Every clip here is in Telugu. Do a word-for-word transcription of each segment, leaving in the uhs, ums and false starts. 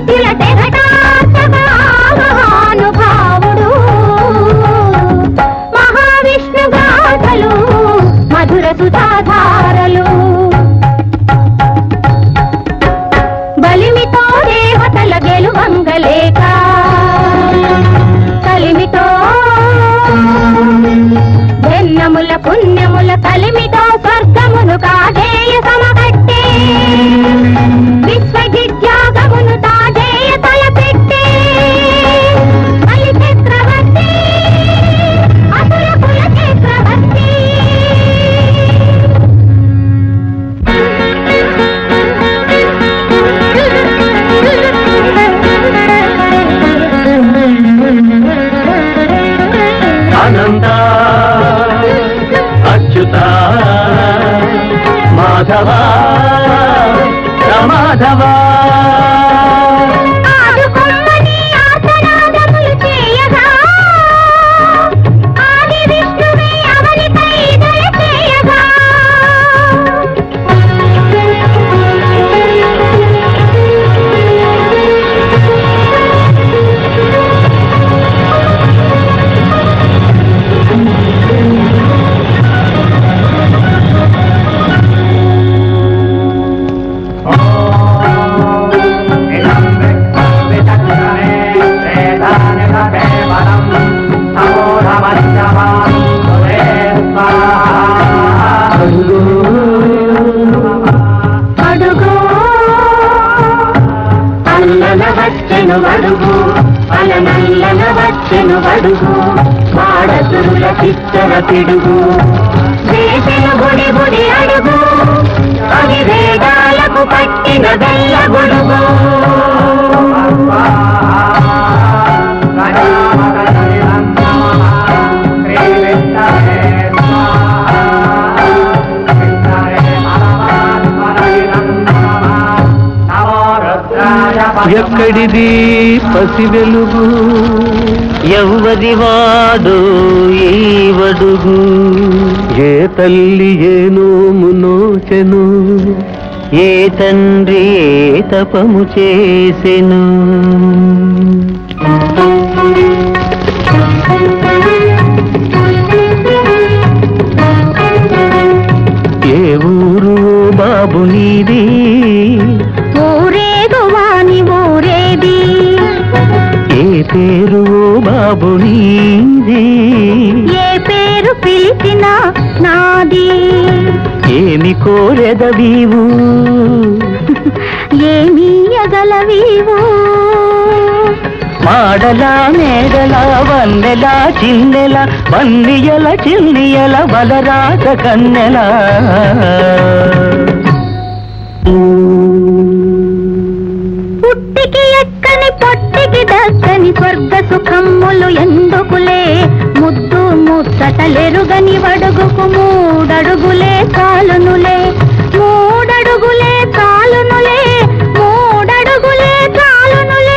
నిఖిల మహానుభావుడు మహావిష్ణు గాథలు మధుర సుధాధారలు బలిమితో దేవతల గెలువంగలేక కలిమితో జన్మముల పుణ్యముల కలిమితో స్వర్గమును కాదేయ సమకట్టే విశ్వజిత్యాగమును తాదేయ తలపెట్టే బలి చక్రవర్తి అసుర కుల చక్రవర్తి అనంత అచ్యుత మాధవ మాధవ వడుగు అలనల్లన వచ్చెను వడుగు వాడసురుల చిత్తర పిడుగు వేసిన బుడి బుడి అడుగు అవి వేదాలకు పట్టిన బెల్ల గొడుగు ఎక్కడిది పసి వెలుగు ఎవ్వది వాడు ఈ వడుగు ఏ తల్లి ఏ నోము నోచెను ఏ తండ్రి ఏ తపము చేసెను ఏ ఊరు బాబు నీది ఏ పేరు బాబు నీది ఏ పేరు పిలిచినా నాది ఏమి కోరెదవీవు ఏమి ఎగలవీవు మాడలా మేడలా వన్నెలా చిన్నెల వన్నియల చిన్నియల బలరాత కన్నెల పుట్టికి ఎక్కని పొట్టికి దక్కని స్వర్గ సుఖమ్ములు ఎందుకులే ముద్దు ముచ్చటలెరుగని వడుగుకు మూడడుగులే కాలునులే మూడడుగులే కాలునులే మూడడుగులే కాలునులే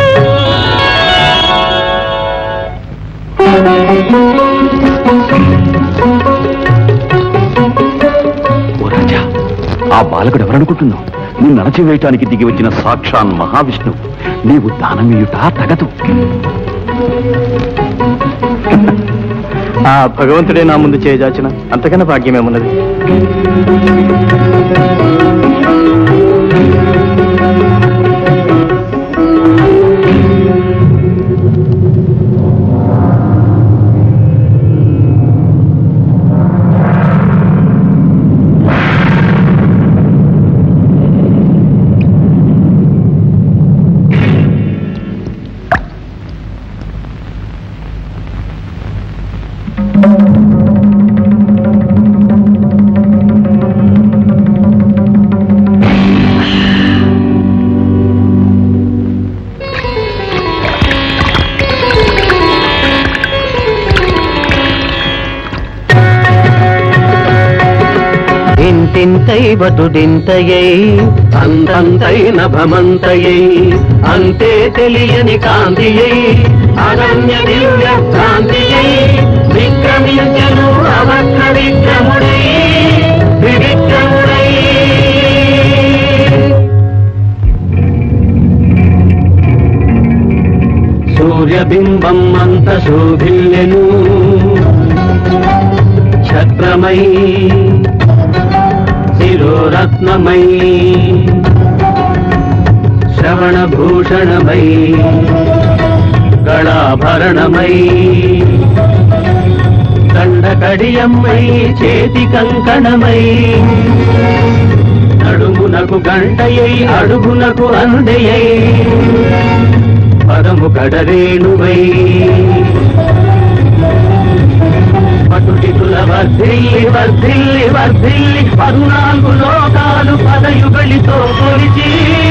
ఓ రాజా, ఆ బాలకుడు ఎవరనుకుంటున్నావు? నిన్ను అణచివేయటానికి దిగి వచ్చిన సాక్షాన్ మహావిష్ణువు. నీవు దానమీయుట తగదు. ఆ భగవంతుడే నా ముందు చేయజాచిన అంతకన్నా భాగ్యమేమున్నది? ఇంతింతై బతుడింతయై అంతంతై నభమంతయై అంతే తెలియని కాంతియై అనన్య దివ్య కాంతియై విక్రమించను అవక్ర విక్రముడై వివిక్రముడై సూర్యబింబం అంత శోభిల్లెను ఛత్రమై శిరోరత్నమై శ్రవణభూషణమై గళాభరణమై దండకడియమ్మై చేతి కంకణమై నడుమునకు గంటయై అడుగునకు అందయై పదము కడరేణువై పటుటితుల వర్ధిల్లి వర్ధిల్లి వర్ధిల్లి పద్నాలుగు లోకాలు పదయుగళితో కొలిచి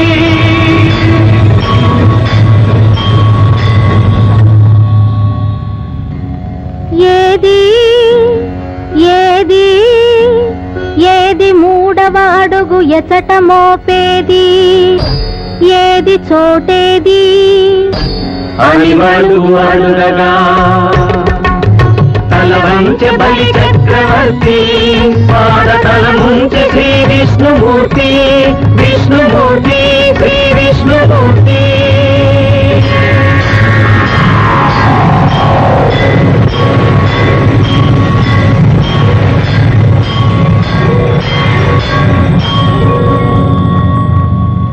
ఏది ఏది ఏది మూడవ అడుగు ఎచట మోపేది ఏది చోటేది అని అడుగు అడుగగా తల వంచె బలి చక్రవర్తి పాదతల ముంచె శ్రీ విష్ణుమూర్తి విష్ణుమూర్తి శ్రీ